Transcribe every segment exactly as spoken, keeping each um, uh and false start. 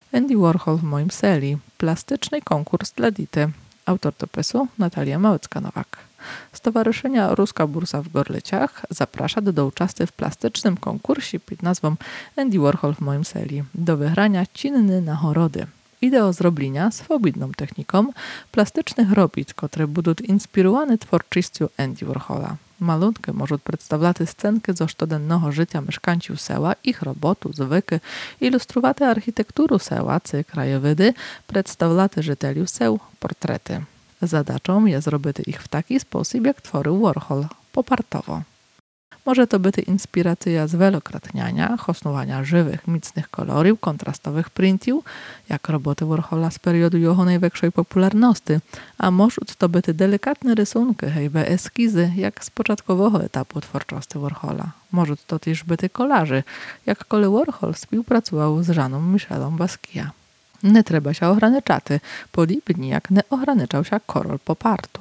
Andy Warhol w moim seli. Plastyczny konkurs dla Dity. Autor dopisu Natalia Małecka-Nowak. Stowarzyszenia Ruska Bursa w Gorliciach zaprasza do uczestnictwa w plastycznym konkursie pod nazwą Andy Warhol w moim seli do wygrania cinny na chorody. Idę o zrobienia swobodną techniką plastycznych robit, które będą inspirowane twórczością Andy Warhola. Malutkie może przedstawiać scenki ze codziennego życia mieszkańców sela, ich robotu, zwyky, ilustrować architekturę sela, czy krajowydy, przedstawiać żyteli seł, portrety. Zadачą jest zrobić ich w taki sposób, jak tworzył Warhol, popartowo. Może to być inspiracja z wielokratniania, hosnowania żywych, mocnych kolorów, kontrastowych printów, jak roboty Warhola z periodu jego największej popularności, a może to być delikatne rysunki, hejwe eskizy, jak z początkowego etapu twórczości Warhola. Może to też być kolarzy, jak kole Warhol współpracował z Żaną Michelą Basquiat. Nie trzeba się ograniczać, podobnie jak nie ograniczał się Karol Popartu.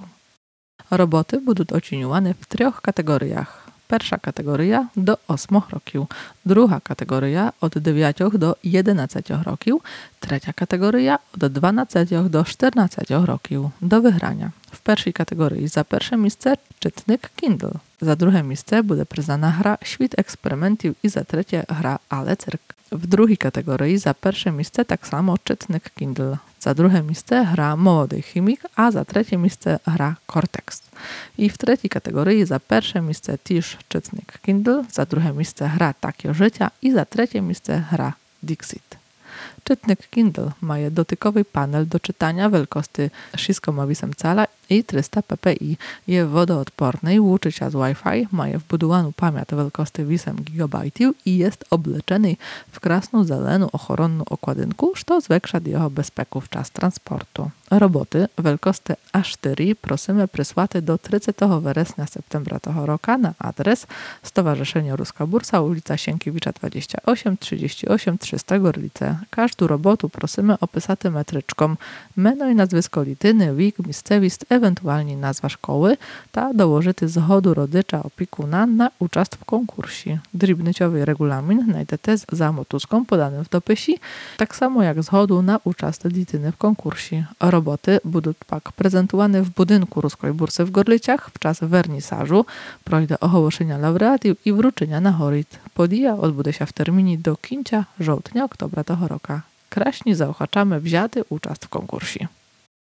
Roboty będą ocenione w trzech kategoriach. Pierwsza kategoria do ośmiu roków, druga kategoria od dziewięciu do jedenastu roków, trzecia kategoria od dwunastu do czternastu roków do wygrania. W pierwszej kategorii za pierwsze miejsce czytnik Kindle, za drugie miejsce będzie przyznana gra Świt eksperymentów i za trzecie gra Ale Cyrk. W drugiej kategorii za pierwsze miejsce tak samo czytnik Kindle, za drugie miejsce gra Młody chemik, a za trzecie miejsce gra Cortex. I w trzeciej kategorii za pierwsze miejsce też czytnik Kindle, za drugie miejsce gra Takie życia i za trzecie miejsce gra Dixit. Czytnik Kindle ma dotykowy panel do czytania wielkości sześć przecinek osiem cala i trzysta ppi. Jest wodoodporny, łączy się z Wi-Fi, ma wbudowaną pamięć wielkości osiem gigabajtów i jest obleczony w krasną zeleną ochronną okładynkę, co zwiększa jego bezpieczeństwo w czas transportu. Roboty wielkości A cztery prosimy przysłać do trzydziestego września septembra tego roku na adres Stowarzyszenie Ruska Bursa, ulica Sienkiewicza dwadzieścia osiem, trzydzieści osiem, trzysta Gorlice. Każdą robotę prosimy opisać metryczką, meno i nazwisko lityny, wik, miejscewist, ewentualnie nazwa szkoły, ta dołożyć zgodu rodycza opiekuna na uczest w konkursie. Drobnyciowy regulamin znajdziecie za motuską podanym w dopisie, tak samo jak zgodu na uczest lityny w konkursie. Roboty będą pak prezentowane w budynku Ruskiej Bursy w Gorliciach w czas wernisażu, projdę ogłoszenia laureatów i wrócenia na horit. Podija odbudzie się w terminie do końca żołtnia oktobra tego roku. Kraśnie zaochaczamy wzięty uczest w konkursie.